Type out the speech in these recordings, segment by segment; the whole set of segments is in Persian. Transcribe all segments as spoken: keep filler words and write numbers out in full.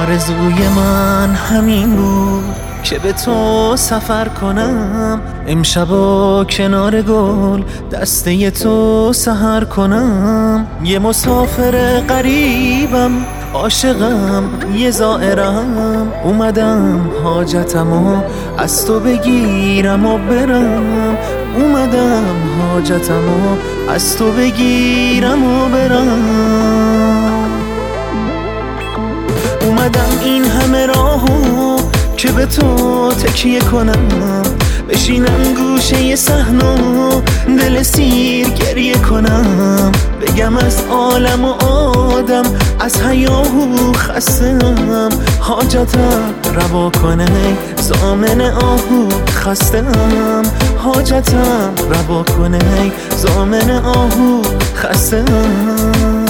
آرزوی من همین بود که به تو سفر کنم، امشبا کنار گل دسته تو سحر کنم. یه مسافر غریبم، عاشقم، یه زائرم، اومدم حاجتمو از تو بگیرم و برم. اومدم حاجتمو از تو بگیرم و برم. اومدم این همه راهو که به تو تکیه کنم، بشینم گوشه صحنه و دل سیر گریه کنم، بگم از عالم و آدم از حیاهو خستم، حاجتم روا کنه ضامن آهو خستم، حاجتم روا کنه ضامن آهو خستم.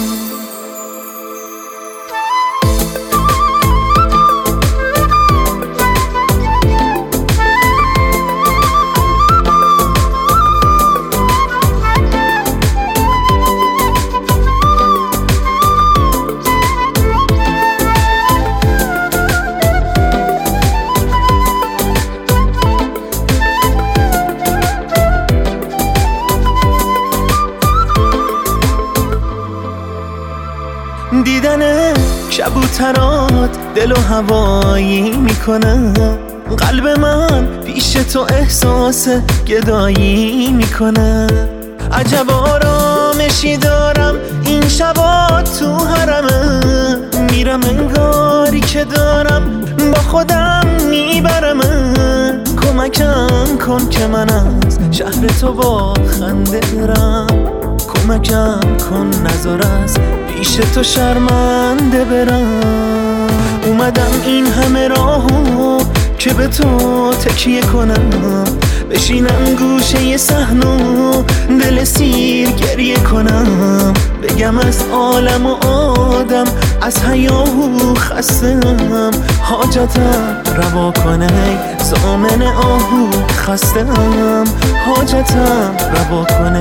دیدن کبوترات دل و هوایی میکنه، قلب من پیش تو احساس گدایی میکنه. عجب آرامشی دارم این شبا تو حرمه، میرم انگاری که دارم با خودم میبرم. کمکم کن که من از شهر تو با خنده برم، کمکم کن نذار از پیش تو شرمنده برم. اومدم این همه راهو که به تو تکیه کنم، بشینم گوشه صحنه و دل سیر گریه کنم، بگم از عالم و آدم از حیاهو خستم، حاجتم روا کنه ضامن آهو خستم، حاجتم روا کنه